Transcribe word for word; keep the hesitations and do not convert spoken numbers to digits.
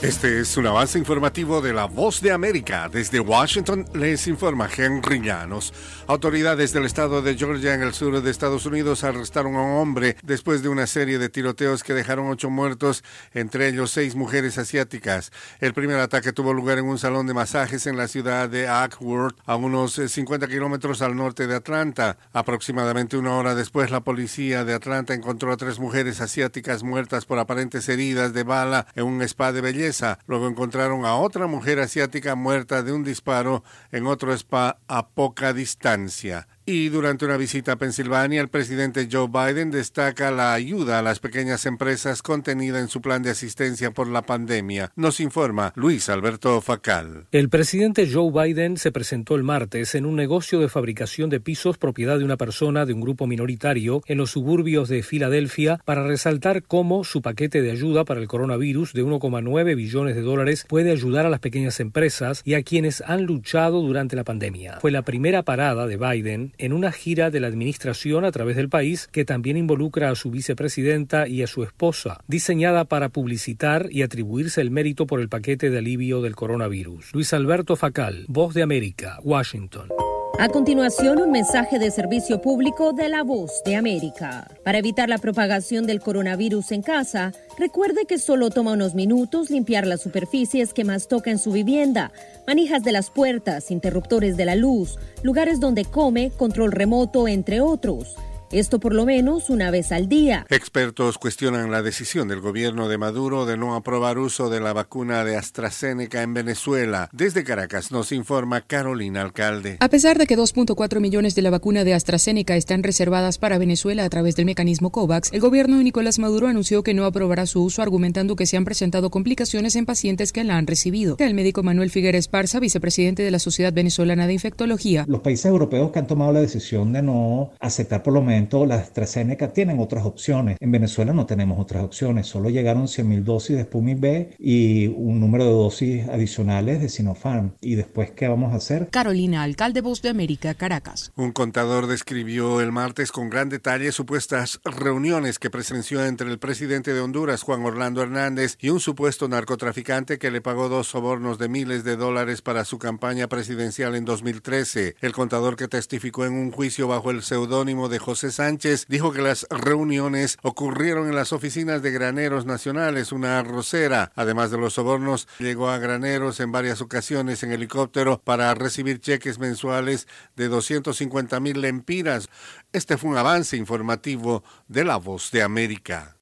Este es un avance informativo de La Voz de América. Desde Washington les informa Henry Llanos. Autoridades del estado de Georgia en el sur de Estados Unidos arrestaron a un hombre después de una serie de tiroteos que dejaron ocho muertos, entre ellos seis mujeres asiáticas. El primer ataque tuvo lugar en un salón de masajes en la ciudad de Acworth, a unos cincuenta kilómetros al norte de Atlanta. Aproximadamente una hora después, la policía de Atlanta encontró a tres mujeres asiáticas muertas por aparentes heridas de bala en un spa de belleza. Luego encontraron a otra mujer asiática muerta de un disparo en otro spa a poca distancia. Y durante una visita a Pensilvania, el presidente Joe Biden destaca la ayuda a las pequeñas empresas contenida en su plan de asistencia por la pandemia. Nos informa Luis Alberto Facal. El presidente Joe Biden se presentó el martes en un negocio de fabricación de pisos propiedad de una persona de un grupo minoritario en los suburbios de Filadelfia para resaltar cómo su paquete de ayuda para el coronavirus de uno coma nueve billones de dólares puede ayudar a las pequeñas empresas y a quienes han luchado durante la pandemia. Fue la primera parada de Biden en una gira de la administración a través del país que también involucra a su vicepresidenta y a su esposa, diseñada para publicitar y atribuirse el mérito por el paquete de alivio del coronavirus. Luis Alberto Facal, Voz de América, Washington. A continuación, un mensaje de servicio público de La Voz de América. Para evitar la propagación del coronavirus en casa, recuerde que solo toma unos minutos limpiar las superficies que más toca en su vivienda, manijas de las puertas, interruptores de la luz, lugares donde come, control remoto, entre otros. Esto por lo menos una vez al día. Expertos cuestionan la decisión del gobierno de Maduro de no aprobar uso de la vacuna de AstraZeneca en Venezuela. Desde Caracas nos informa Carolina Alcalde. A pesar de que dos punto cuatro millones de la vacuna de AstraZeneca están reservadas para Venezuela a través del mecanismo COVAX, el gobierno de Nicolás Maduro anunció que no aprobará su uso, argumentando que se han presentado complicaciones en pacientes que la han recibido. El médico Manuel Figuera Esparza, vicepresidente de la Sociedad Venezolana de Infectología. Los países europeos que han tomado la decisión de no aceptar por lo menos la AstraZeneca tienen otras opciones. En Venezuela no tenemos otras opciones. Solo llegaron cien mil dosis de Sputnik V y un número de dosis adicionales de Sinopharm. ¿Y después qué vamos a hacer? Carolina Alcalde, Voz de América, Caracas. Un contador describió el martes con gran detalle supuestas reuniones que presenció entre el presidente de Honduras, Juan Orlando Hernández, y un supuesto narcotraficante que le pagó dos sobornos de miles de dólares para su campaña presidencial en dos mil trece. El contador, que testificó en un juicio bajo el seudónimo de José Sánchez, dijo que las reuniones ocurrieron en las oficinas de Graneros Nacionales, una arrocera. Además de los sobornos, llegó a Graneros en varias ocasiones en helicóptero para recibir cheques mensuales de doscientos cincuenta mil lempiras. Este fue un avance informativo de La Voz de América.